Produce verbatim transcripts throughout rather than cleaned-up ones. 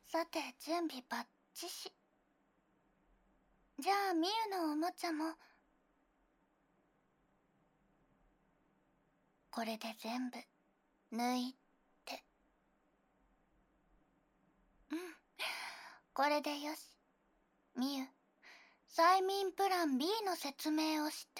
さて準備バッチシ。じゃあミユのおもちゃもこれで全部抜いて。うん、これでよし。ミユ、催眠プラン ビー の説明をして。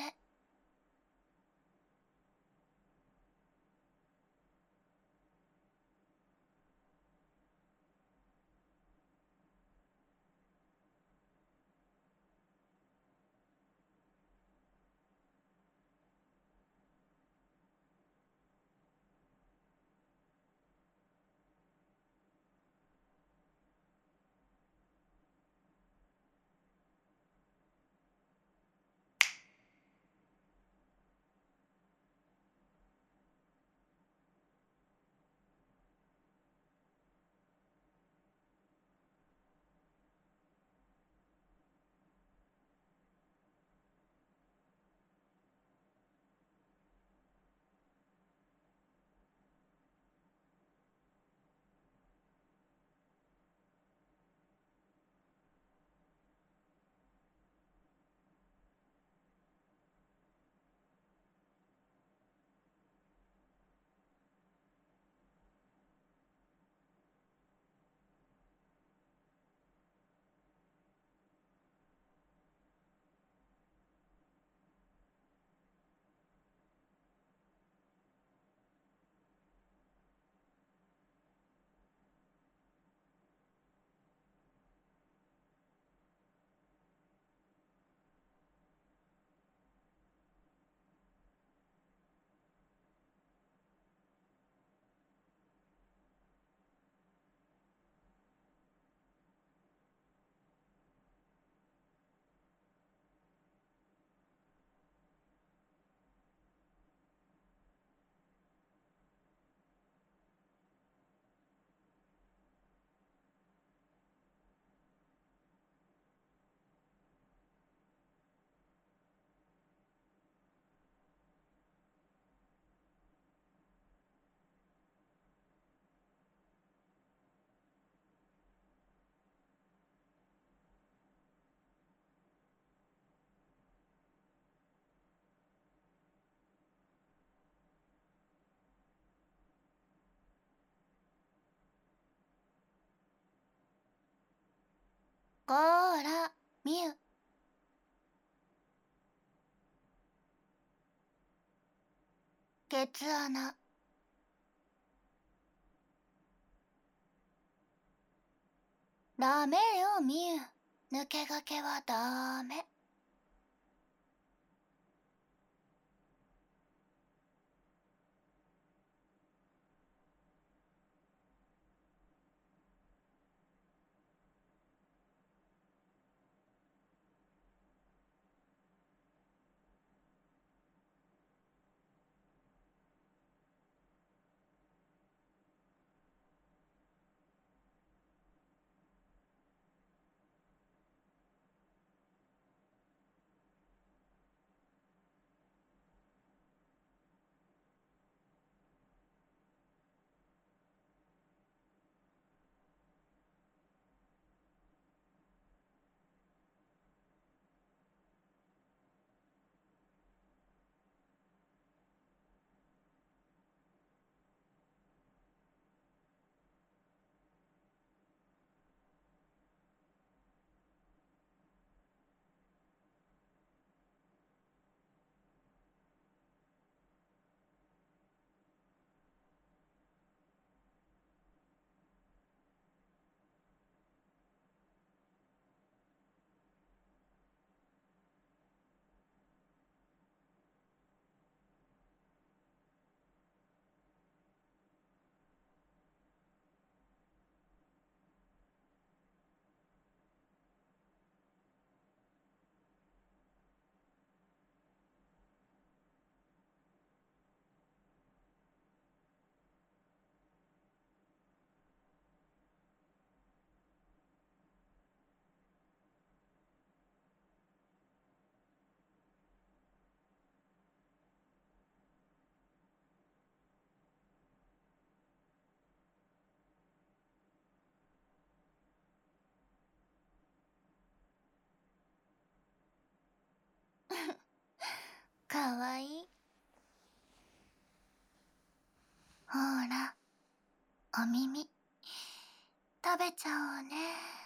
こーら、ミユ。ケツ穴。ダメよミユ。抜け駆けはダメ。 かわいい。ほら、お耳食べちゃおうね。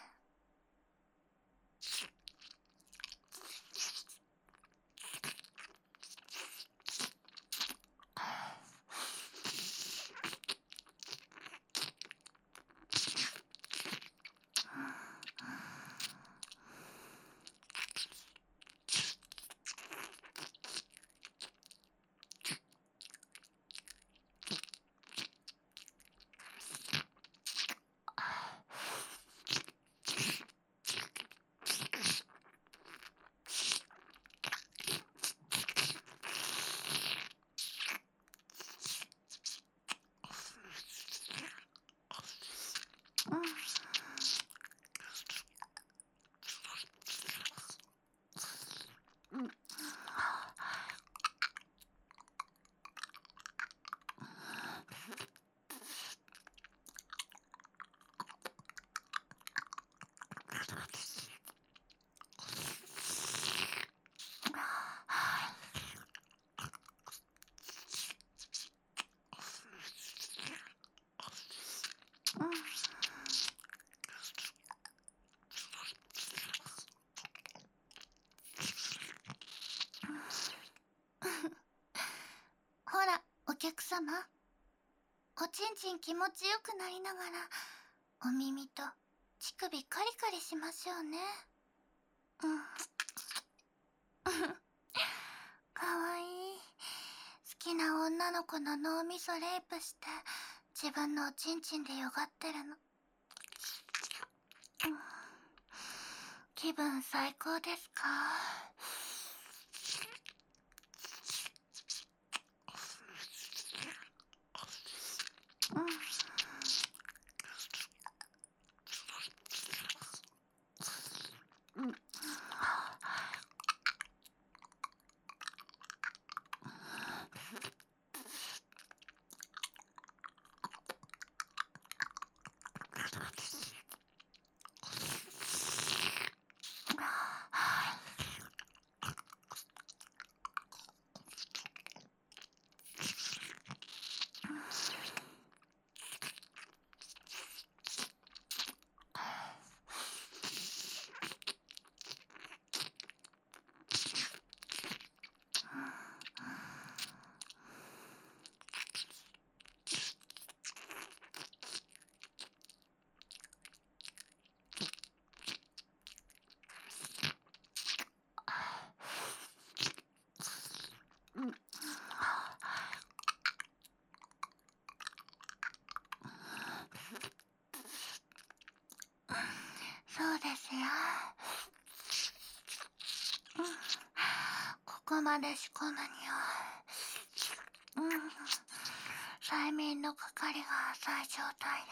ほら、お客様。おちんちん気持ちよくなりながら、お耳と乳首カリカリしましょうね。うん。かわいい。好きな女の子の脳みそレイプして、自分のおちんちんでよがってるの。うん、気分最高ですか？うん。うん。そうですよ。うん、ここまで仕込むには、うん、催眠の係が浅い状態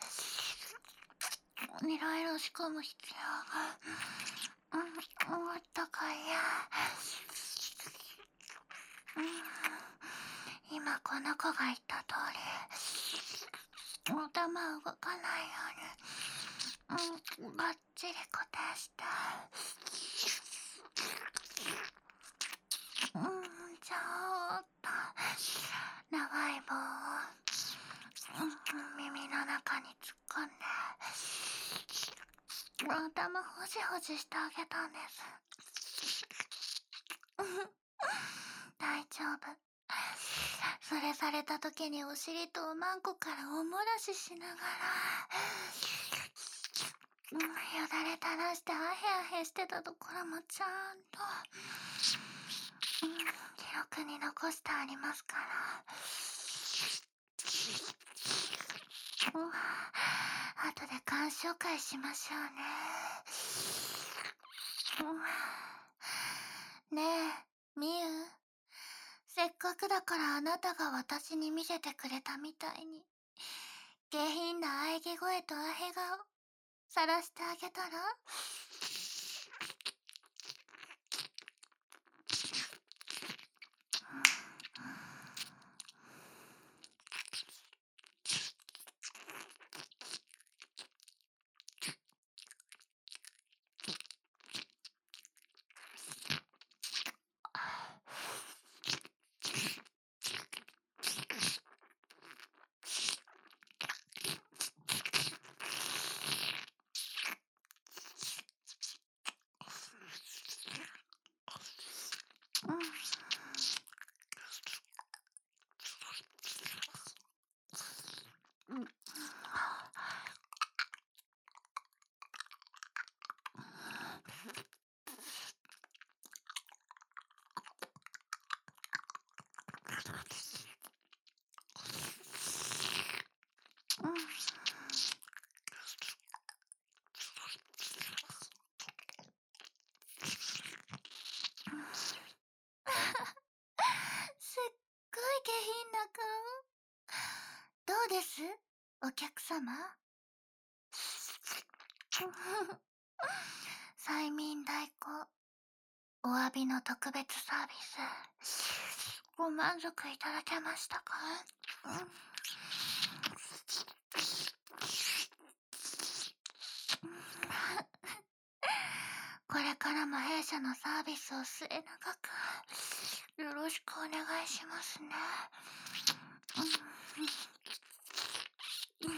で、いろいろ仕込む必要が、うん、もっとかいや。うん、今この子が言った通り、頭動かないように、うん、バッチリ固定して。うん、ちょっと長い棒を、うん、耳の中に突っ込んで頭ほじほじしてあげたんです。大丈夫。それされた時にお尻とおまんこからおもらししながら、うん、よだれ垂らしてアヘアヘしてたところもちゃんと、うん、記録に残してありますから。うん、後で鑑賞会しましょうね。うん、ねえ、みゆ。せっかくだからあなたが私に見せてくれたみたいに、下品な喘ぎ声とアヘ顔、さらしてあげたら？ うん。うん。うん。すっごい下品な顔。どうです、お客様？催眠代行、お詫びの特別サービス、ご満足いただけましたか？うん。これからも弊社のサービスを末永くよろしくお願いしますね。うん。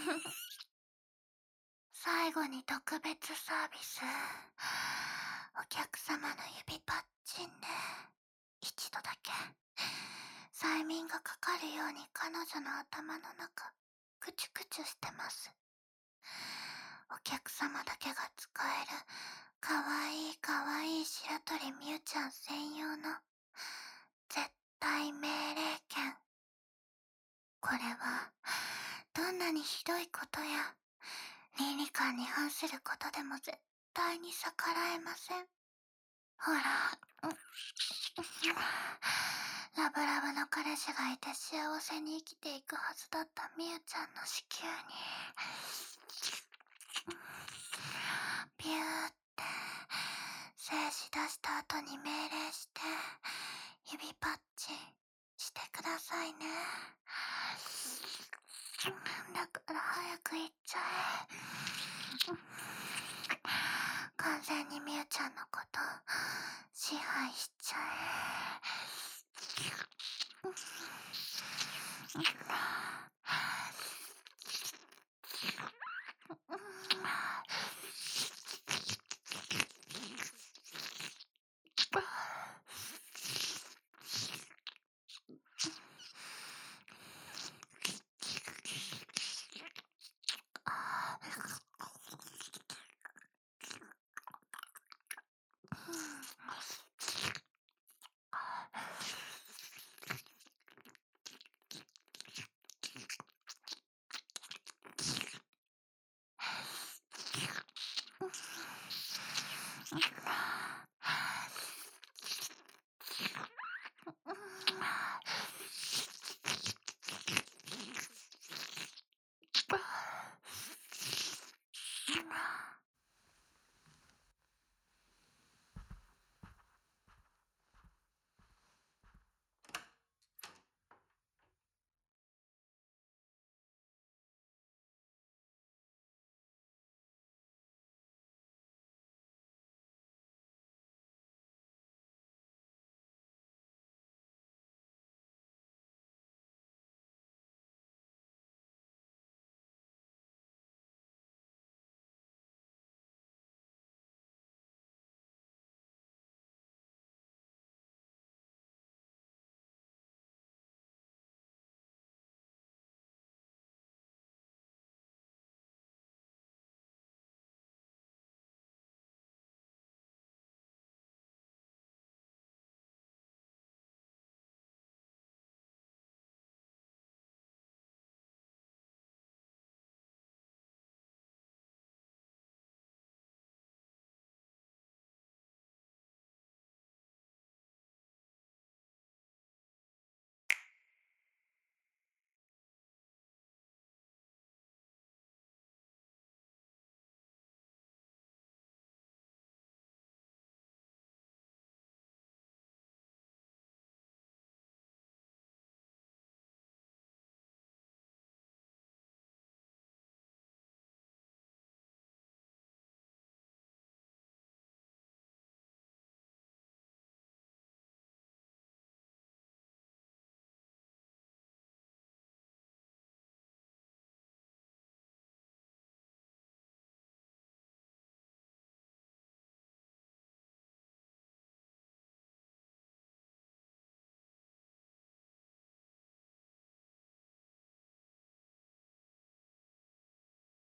最後に特別サービス。お客様の指パッチンで一度だけ催眠がかかるように彼女の頭の中クチュクチュしてます。お客様だけが使えるかわいいかわいい白鳥みゆちゃん専用の絶対命令権。これはどんなにひどいことや倫理観に反することでも絶対に逆らえません。ほら、うん、ラブラブの彼氏がいて幸せに生きていくはずだったみゆちゃんの子宮にビューって精子出した後に命令して